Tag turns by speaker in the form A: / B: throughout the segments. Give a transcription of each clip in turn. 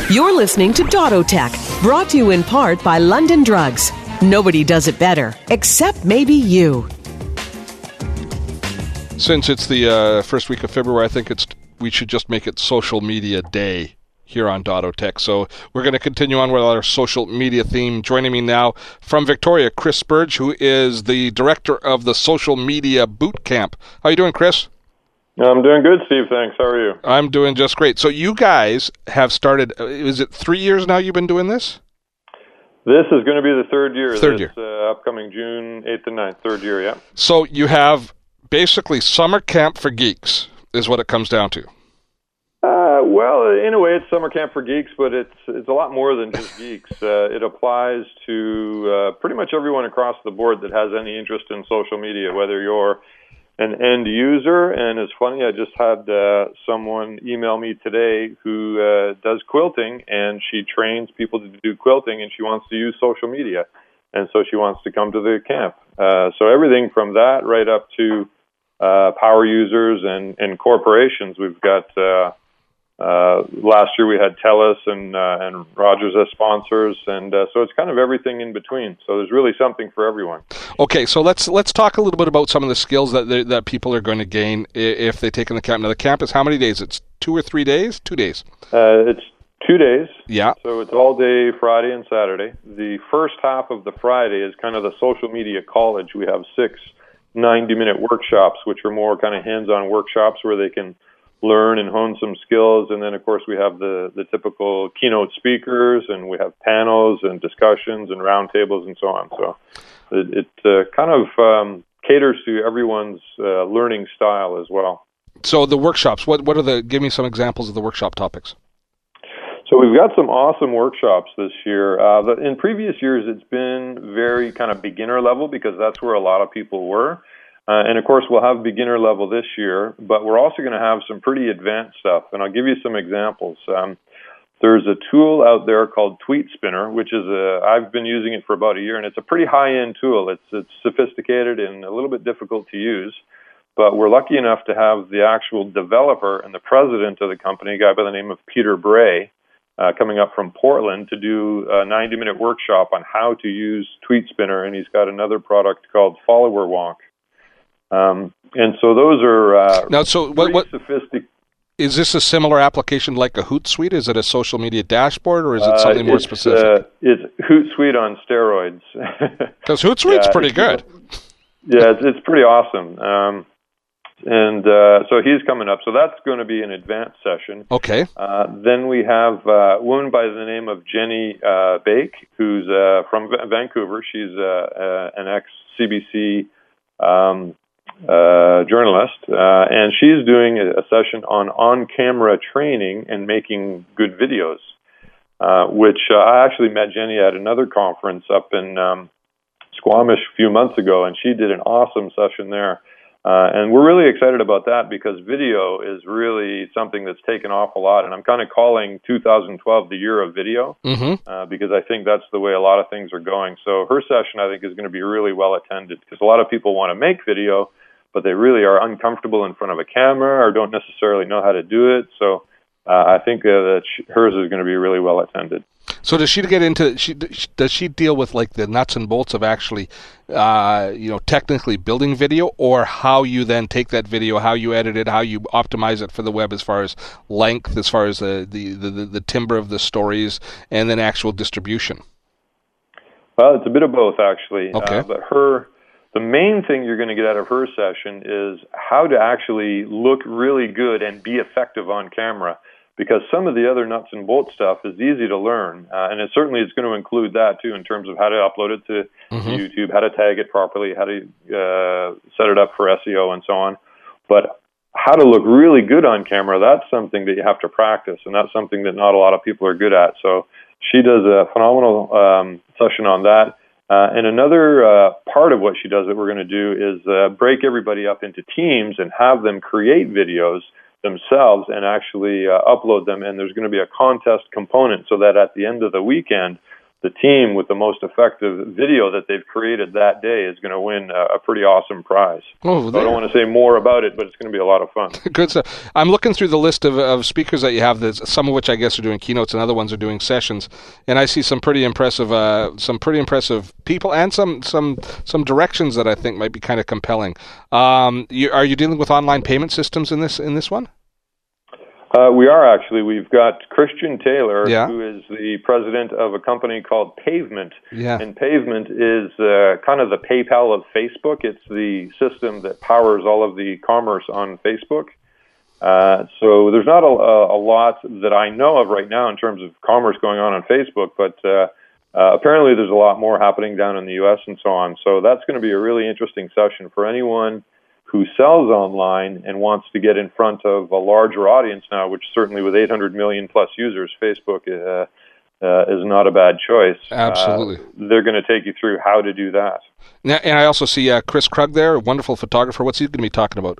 A: You're listening to Dottotech, brought to you in part by London Drugs. Nobody does it better, except maybe you.
B: Since it's the first week of February, I think we should just make it Social Media Day here on Dottotech. So we're going to continue on with our social media theme. Joining me now from Victoria, Chris Spurge, who is the director of the Social Media Boot Camp. How are you doing, Chris?
C: I'm doing good, Steve. Thanks. How are you?
B: I'm doing just great. So you guys have started, is it 3 years now you've been doing this?
C: This is going to be the third year.
B: Third year.
C: Upcoming June 8th and 9th. Third year, yeah.
B: So you have basically summer camp for geeks is what it comes down to.
C: Well, in a way, it's summer camp for geeks, but it's a lot more than just geeks. It applies to pretty much everyone across the board that has any interest in social media, whether you're an end user. And it's funny, I just had someone email me today who does quilting, and she trains people to do quilting, and she wants to use social media. And so she wants to come to the camp. So everything from that right up to power users and corporations. We've got last year we had TELUS and Rogers as sponsors, and so it's kind of everything in between. So there's really something for everyone.
B: Okay, so let's talk a little bit about some of the skills that people are going to gain if they take in the camp. Now the camp is how many days? It's 2 or 3 days? 2 days.
C: It's 2 days.
B: Yeah.
C: So it's all day Friday and Saturday. The first half of the Friday is kind of the social media college. We have 6 90-minute workshops, which are more kind of hands-on workshops where they can learn and hone some skills. And then, of course, we have the typical keynote speakers, and we have panels and discussions and roundtables and so on. So it kind of caters to everyone's learning style as well.
B: So the workshops, what are give me some examples of the workshop topics.
C: So we've got some awesome workshops this year. In previous years, it's been very kind of beginner level because that's where a lot of people were. And, of course, we'll have beginner level this year, but we're also going to have some pretty advanced stuff. And I'll give you some examples. There's a tool out there called Tweet Spinner, which is I've been using it for about a year, and it's a pretty high-end tool. It's sophisticated and a little bit difficult to use. But we're lucky enough to have the actual developer and the president of the company, a guy by the name of Peter Bray, coming up from Portland to do a 90-minute workshop on how to use Tweet Spinner, and he's got another product called Follower Walk. And so those are
B: now. So what
C: sophisticated.
B: Is this a similar application like a Hootsuite? Is it a social media dashboard, or is it something more specific?
C: It's Hootsuite on steroids.
B: Because Hootsuite's pretty good.
C: Yeah, it's pretty awesome. And so he's coming up. So that's going to be an advanced session.
B: Okay.
C: Then we have a woman by the name of Jenny Bake, who's from Vancouver. She's an ex-CBC journalist, and she's doing a session on-camera training and making good videos, which I actually met Jenny at another conference up in Squamish a few months ago, and she did an awesome session there. And we're really excited about that because video is really something that's taken off a lot. And I'm kind of calling 2012 the year of video because I think that's the way a lot of things are going. So her session, I think, is going to be really well attended because a lot of people want to make video, but they really are uncomfortable in front of a camera or don't necessarily know how to do it. So I think that hers is going to be really well attended.
B: So does she get into? Does she deal with like the nuts and bolts of actually, technically building video, or how you then take that video, how you edit it, how you optimize it for the web, as far as length, as far as the timbre of the stories, and then actual distribution?
C: Well, it's a bit of both actually.
B: Okay.
C: But the main thing you're going to get out of her session is how to actually look really good and be effective on camera. Because some of the other nuts and bolts stuff is easy to learn, and it's going to include that too in terms of how to upload it to YouTube, how to tag it properly, how to set it up for SEO and so on. But how to look really good on camera, that's something that you have to practice, and that's something that not a lot of people are good at. So she does a phenomenal session on that. And another part of what she does that we're going to do is break everybody up into teams and have them create videos themselves and actually upload them, and there's going to be a contest component so that at the end of the weekend the team with the most effective video that they've created that day is going to win a pretty awesome prize.
B: Oh,
C: so I don't want to say more about it, but it's going to be a lot of fun.
B: Good stuff. I'm looking through the list of speakers that you have. Some of which I guess are doing keynotes, and other ones are doing sessions. And I see some pretty impressive people, and some directions that I think might be kind of compelling. Are you dealing with online payment systems in this one?
C: We are actually. We've got Christian Taylor,
B: Yeah.
C: who is the president of a company called Pavement.
B: Yeah.
C: And Pavement is kind of the PayPal of Facebook. It's the system that powers all of the commerce on Facebook. So there's not a lot that I know of right now in terms of commerce going on Facebook, but apparently there's a lot more happening down in the U.S. and so on. So that's going to be a really interesting session for anyone who sells online and wants to get in front of a larger audience now, which certainly with 800 million plus users, Facebook is not a bad choice.
B: Absolutely.
C: They're going to take you through how to do that.
B: Now, and I also see Chris Krug there, a wonderful photographer. What's he going to be talking about?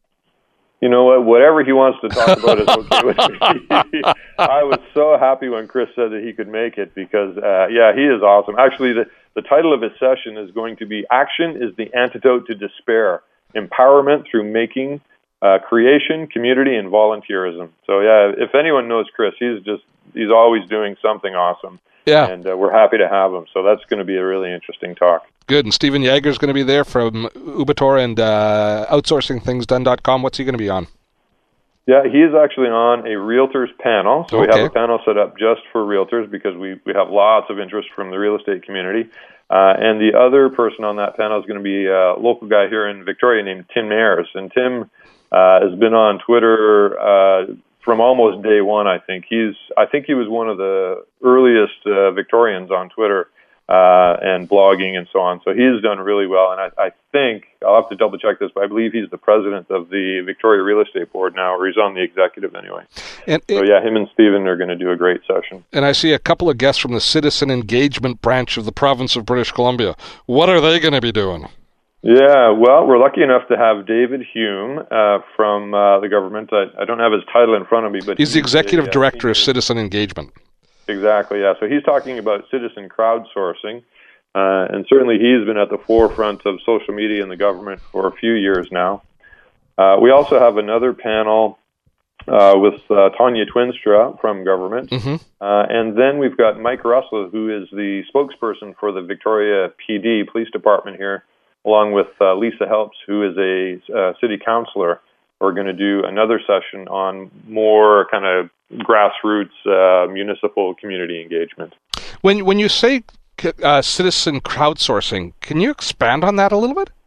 C: You know what? Whatever he wants to talk about is okay with me. I was so happy when Chris said that he could make it because, he is awesome. Actually, the title of his session is going to be Action is the Antidote to Despair. Empowerment through making, creation, community, and volunteerism. So if anyone knows Chris, he's always doing something awesome.
B: Yeah.
C: And we're happy to have him. So that's going to be a really interesting talk.
B: Good. And Stephen Yeager is going to be there from Ubitor and OutsourcingThingsDone.com. What's he going to be on?
C: Yeah, he is actually on a realtors panel. So we have a panel set up just for realtors because we have lots of interest from the real estate community. And the other person on that panel is going to be a local guy here in Victoria named Tim Ayers. And Tim has been on Twitter from almost day one, I think. I think he was one of the earliest Victorians on Twitter and blogging and so on. So he's done really well. And I think, I'll have to double check this, but I believe he's the president of the Victoria Real Estate Board now, or he's on the executive anyway. Him and Stephen are going to do a great session.
B: And I see a couple of guests from the Citizen Engagement branch of the province of British Columbia. What are they going to be doing?
C: Yeah, well, we're lucky enough to have David Hume from the government. I don't have his title in front of me, but
B: he's the executive director of Citizen Engagement.
C: Exactly, yeah. So he's talking about citizen crowdsourcing, and certainly he's been at the forefront of social media in the government for a few years now. We also have another panel with Tanya Twinstra from government, and then we've got Mike Russell, who is the spokesperson for the Victoria PD Police Department here, along with Lisa Helps, who is a city councillor. We're going to do another session on more kind of grassroots municipal community engagement.
B: When you say citizen crowdsourcing, can you expand on that a little bit?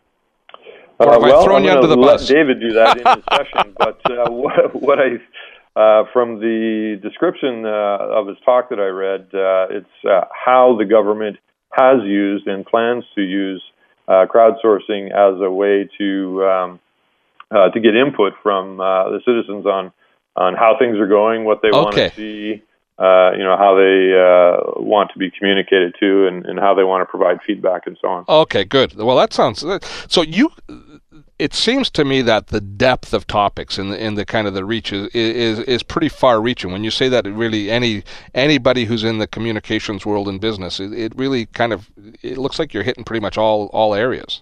B: Or am I throwing you under the bus?
C: Let David do that in his session. But what I from the description of his talk that I read, it's how the government has used and plans to use crowdsourcing as a way to get input from the citizens on how things are going, what they want to see, how they want to be communicated to, and how they want to provide feedback and so on.
B: Okay, good. Well, that sounds so. It seems to me that the depth of topics and the kind of the reach is pretty far-reaching. When you say that, really anybody who's in the communications world and business, it really it looks like you're hitting pretty much all areas.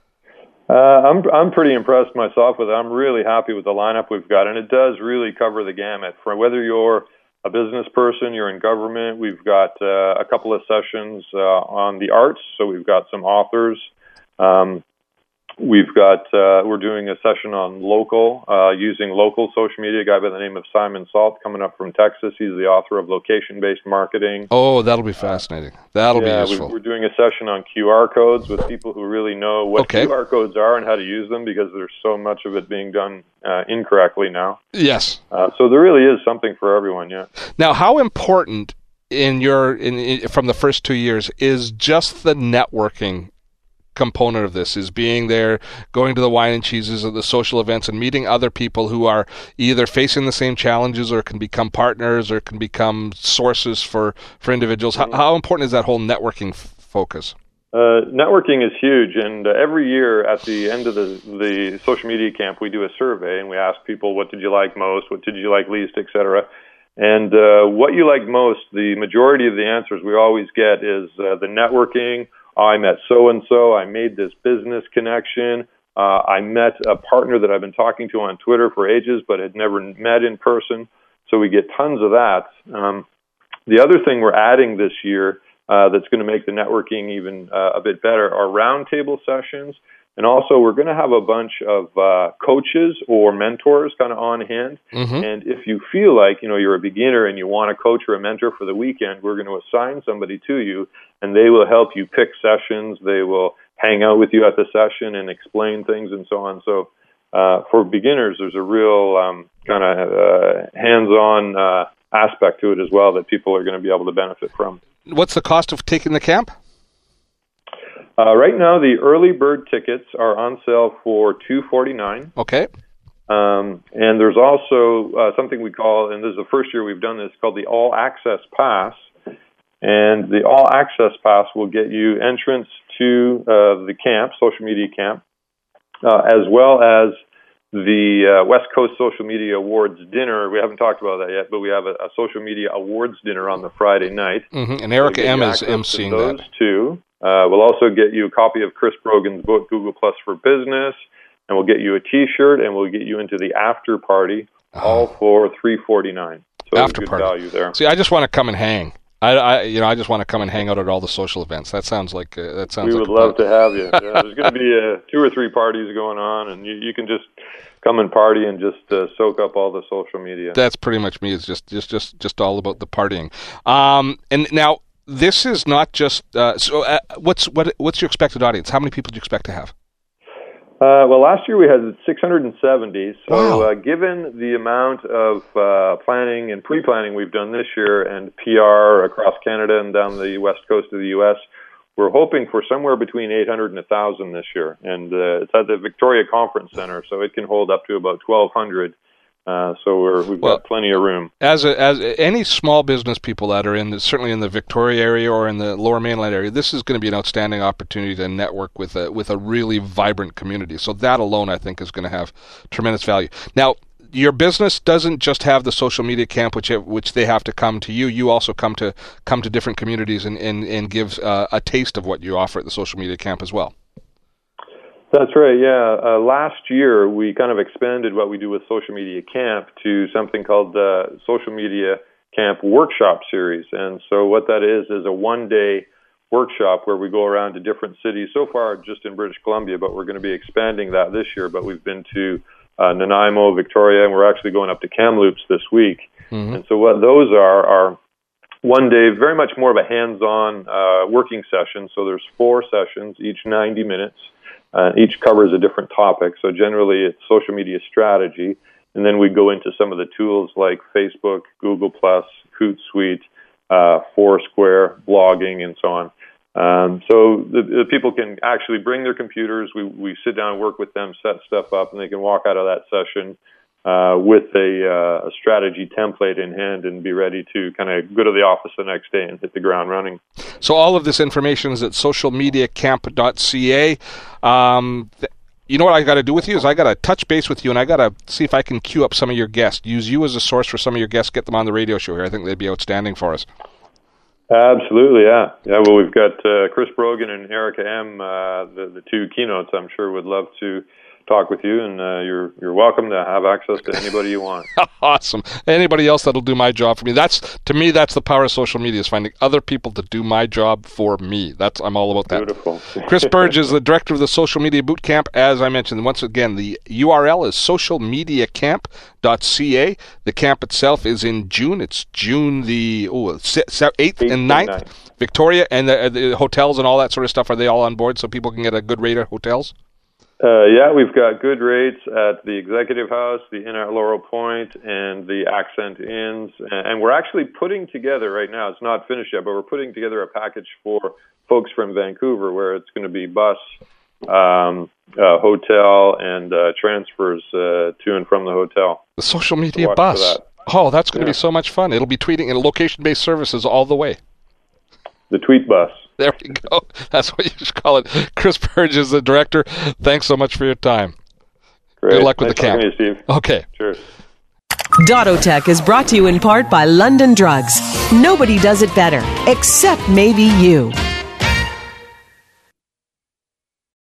C: I'm pretty impressed myself with it. I'm really happy with the lineup we've got, and it does really cover the gamut. For whether you're a business person, you're in government, we've got a couple of sessions on the arts. So we've got some authors. We've got we're doing a session on using local social media. A guy by the name of Simon Salt coming up from Texas. He's the author of Location-Based Marketing.
B: Oh, that'll be fascinating. That'll be useful.
C: We're doing a session on QR codes with people who really know what QR codes are and how to use them, because there's so much of it being done incorrectly now.
B: Yes.
C: So there really is something for everyone. Yeah.
B: Now, how important from the first 2 years is just the networking component of this, is being there, going to the wine and cheeses or the social events and meeting other people who are either facing the same challenges or can become partners or can become sources for individuals. How important is that whole networking focus?
C: Networking is huge, and every year at the end of the social media camp, we do a survey and we ask people, what did you like most, what did you like least, etc. And what you like most, the majority of the answers we always get is the networking. I met so-and-so. I made this business connection. I met a partner that I've been talking to on Twitter for ages but had never met in person. So we get tons of that. The other thing we're adding this year that's going to make the networking even a bit better are roundtable sessions. And also, we're going to have a bunch of coaches or mentors kind of on hand. Mm-hmm. And if you feel like, you're a beginner and you want a coach or a mentor for the weekend, we're going to assign somebody to you, and they will help you pick sessions. They will hang out with you at the session and explain things and so on. So for beginners, there's a real kind of hands-on aspect to it as well that people are going to be able to benefit from.
B: What's the cost of taking the camp?
C: Right now, the early bird tickets are on sale for $249.
B: Okay.
C: And there's also something we call, and this is the first year we've done this, called the All Access Pass. And the All Access Pass will get you entrance to the camp, social media camp, as well as the West Coast Social Media Awards dinner. We haven't talked about that yet, but we have a social media awards dinner on the Friday night.
B: Mm-hmm. And Erica M is emceeing
C: those two. We'll also get you a copy of Chris Brogan's book, Google Plus for Business, and we'll get you a T-shirt, and we'll get you into the after party, all for $349. So
B: after
C: good
B: party
C: value there.
B: See, I just want to come and hang. I just want to come and hang out at all the social events. That sounds like
C: We would love to have you. Yeah, there's going to be 2 or 3 parties going on, and you can just come and party and just soak up all the social media.
B: That's pretty much me. It's just all about the partying. And now this is not just. What's your expected audience? How many people do you expect to have?
C: Well, last year we had 670. So
B: wow.
C: Given the amount of planning and pre-planning we've done this year and PR across Canada and down the west coast of the U.S., we're hoping for somewhere between 800 and 1,000 this year. And it's at the Victoria Conference Center, so it can hold up to about 1,200. So we've got plenty of room.
B: As any small business people that are certainly in the Victoria area or in the Lower Mainland area, this is going to be an outstanding opportunity to network with a really vibrant community. So that alone, I think, is going to have tremendous value. Now, your business doesn't just have the social media camp, which they have to come to you. You also come to different communities and give a taste of what you offer at the social media camp as well.
C: That's right, yeah. Last year, we kind of expanded what we do with Social Media Camp to something called the Social Media Camp Workshop Series. And so what that is a one-day workshop where we go around to different cities, so far just in British Columbia, but we're going to be expanding that this year. But we've been to Nanaimo, Victoria, and we're actually going up to Kamloops this week. Mm-hmm. And so what those are one day, very much more of a hands-on working session. So there's 4 sessions, each 90 minutes. Each covers a different topic. So generally it's social media strategy. And then we go into some of the tools like Facebook, Google+, Hootsuite, Foursquare, blogging, and so on. So the people can actually bring their computers. We sit down and work with them, set stuff up, and they can walk out of that session with a strategy template in hand and be ready to kind of go to the office the next day and hit the ground running.
B: So all of this information is at socialmediacamp.ca. You know what I got to do with you is I got to touch base with you, and I got to see if I can queue up some of your guests. Use you as a source for some of your guests. Get them on the radio show here. I think they'd be outstanding for us.
C: Absolutely, yeah. Well, we've got Chris Brogan and Erica M., the 2 keynotes. I'm sure would love to talk with you, and you're welcome to have access to anybody you want.
B: Awesome. Anybody else that'll do my job for me. To me, that's the power of social media, is finding other people to do my job for me. I'm all about that.
C: Beautiful.
B: Chris Burge is the director of the Social Media Bootcamp. As I mentioned, once again, the URL is socialmediacamp.ca. The camp itself is in June. It's June the 8th and 9th. Victoria, and the hotels and all that sort of stuff, are they all on board so people can get a good rate at hotels?
C: Yeah, we've got good rates at the Executive House, the Inn at Laurel Point, and the Accent Inns. And we're actually putting together right now, it's not finished yet, but we're putting together a package for folks from Vancouver where it's going to be bus, hotel, and transfers to and from the hotel.
B: The social media bus. Oh, that's going to be so much fun. It'll be tweeting and location-based services all the way.
C: The tweet bus.
B: There we go. That's what you should call it. Chris Burge is the director. Thanks so much for your time.
C: Great.
B: Good luck with the camp.
C: Talking to you, Steve.
B: Okay.
C: Cheers.
A: Dottotech is brought to you in part by London Drugs. Nobody does it better, except maybe you.